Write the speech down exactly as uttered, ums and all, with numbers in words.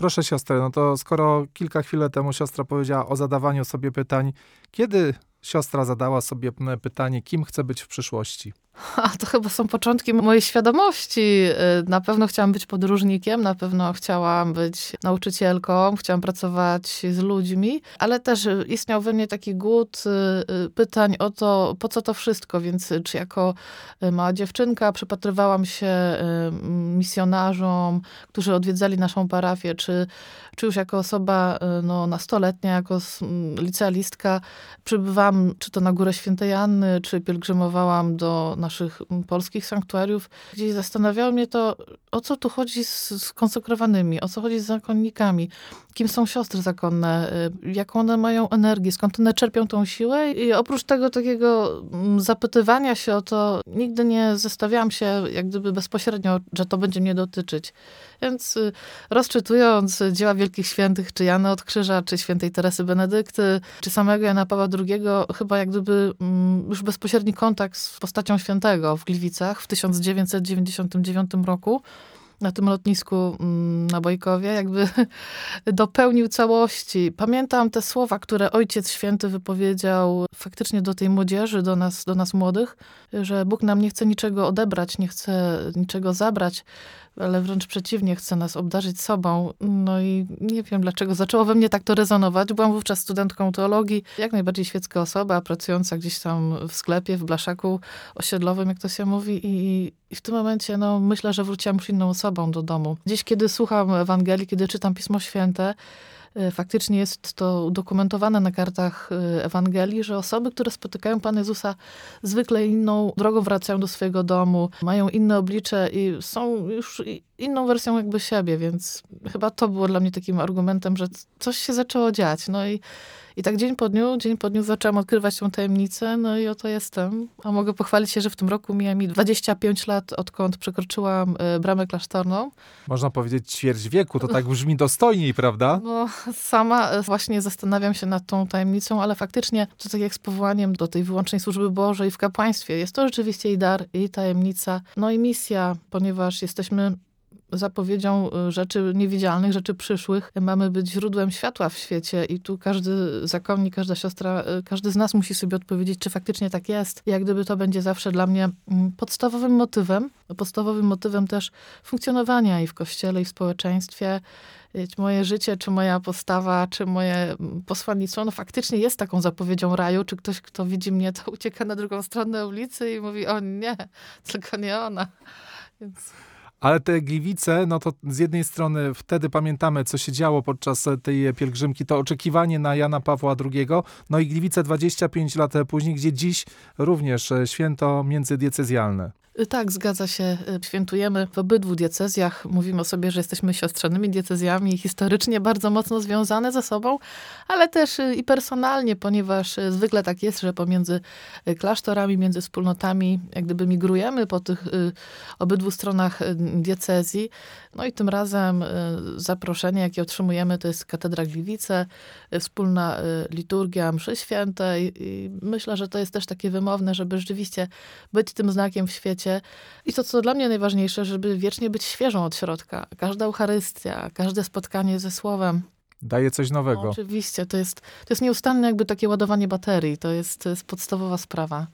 Proszę siostrę, no to skoro kilka chwil temu siostra powiedziała o zadawaniu sobie pytań, kiedy siostra zadała sobie pytanie, kim chce być w przyszłości? A to chyba są początki mojej świadomości. Na pewno chciałam być podróżnikiem, na pewno chciałam być nauczycielką, chciałam pracować z ludźmi, ale też istniał we mnie taki głód pytań o to, po co to wszystko, więc czy jako mała dziewczynka przypatrywałam się misjonarzom, którzy odwiedzali naszą parafię, czy, czy już jako osoba no, nastoletnia, jako licealistka przybywałam czy to na Górę Świętej Anny, czy pielgrzymowałam do naszych polskich sanktuariów. Gdzieś zastanawiało mnie to, o co tu chodzi z, z konsekrowanymi, o co chodzi z zakonnikami, kim są siostry zakonne, jaką one mają energię, skąd one czerpią tą siłę. I oprócz tego takiego zapytywania się o to, nigdy nie zestawiałam się jak gdyby bezpośrednio, że to będzie mnie dotyczyć. Więc rozczytując dzieła wielkich świętych, czy Jana od Krzyża, czy świętej Teresy Benedykty, czy samego Jana Pawła drugiego, chyba jak gdyby już bezpośredni kontakt z postacią świętego w Gliwicach w tysiąc dziewięćset dziewięćdziesiątym dziewiątym roku, na tym lotnisku na Bojkowie, jakby dopełnił całości. Pamiętam te słowa, które Ojciec Święty wypowiedział faktycznie do tej młodzieży, do nas, do nas młodych, że Bóg nam nie chce niczego odebrać, nie chce niczego zabrać, ale wręcz przeciwnie, chce nas obdarzyć sobą. No i nie wiem, dlaczego zaczęło we mnie tak to rezonować. Byłam wówczas studentką teologii, jak najbardziej świecka osoba, pracująca gdzieś tam w sklepie, w blaszaku osiedlowym, jak to się mówi. I, i w tym momencie, no, myślę, że wróciłam już inną osobą do domu. Gdzieś, kiedy słucham Ewangelii, kiedy czytam Pismo Święte, faktycznie jest to udokumentowane na kartach Ewangelii, że osoby, które spotykają Pana Jezusa, zwykle inną drogą wracają do swojego domu, mają inne oblicze i są już inną wersją jakby siebie, więc chyba to było dla mnie takim argumentem, że coś się zaczęło dziać. No i, i tak dzień po dniu, dzień po dniu zaczęłam odkrywać tę tajemnicę, no i oto jestem. A mogę pochwalić się, że w tym roku mija mi dwadzieścia pięć lat, odkąd przekroczyłam bramę klasztorną. Można powiedzieć ćwierć wieku, to tak brzmi dostojniej, prawda? No, sama właśnie zastanawiam się nad tą tajemnicą, ale faktycznie to tak jak z powołaniem do tej wyłącznej służby Bożej w kapłaństwie. Jest to rzeczywiście i dar, i tajemnica, no i misja, ponieważ jesteśmy zapowiedzią rzeczy niewidzialnych, rzeczy przyszłych. Mamy być źródłem światła w świecie i tu każdy zakonnik, każda siostra, każdy z nas musi sobie odpowiedzieć, czy faktycznie tak jest. I jak gdyby to będzie zawsze dla mnie podstawowym motywem, podstawowym motywem też funkcjonowania i w kościele, i w społeczeństwie. Moje życie, czy moja postawa, czy moje posłannictwo, no faktycznie jest taką zapowiedzią raju. Czy ktoś, kto widzi mnie, to ucieka na drugą stronę ulicy i mówi, o nie, tylko nie ona. Więc... Ale te Gliwice, no to z jednej strony wtedy pamiętamy, co się działo podczas tej pielgrzymki, to oczekiwanie na Jana Pawła drugiego, no i Gliwice dwadzieścia pięć lat później, gdzie dziś również święto międzydiecezjalne. Tak, zgadza się. Świętujemy w obydwu diecezjach. Mówimy o sobie, że jesteśmy siostrzanymi diecezjami, historycznie bardzo mocno związane ze sobą, ale też i personalnie, ponieważ zwykle tak jest, że pomiędzy klasztorami, między wspólnotami jak gdyby migrujemy po tych obydwu stronach diecezji. No i tym razem zaproszenie, jakie otrzymujemy, to jest Katedra Gliwice, wspólna liturgia mszy świętej i myślę, że to jest też takie wymowne, żeby rzeczywiście być tym znakiem w świecie. I to, co dla mnie najważniejsze, żeby wiecznie być świeżą od środka. Każda Eucharystia, każde spotkanie ze Słowem. Daje coś nowego. No, oczywiście, to jest, to jest nieustanne jakby takie ładowanie baterii. To jest, to jest podstawowa sprawa.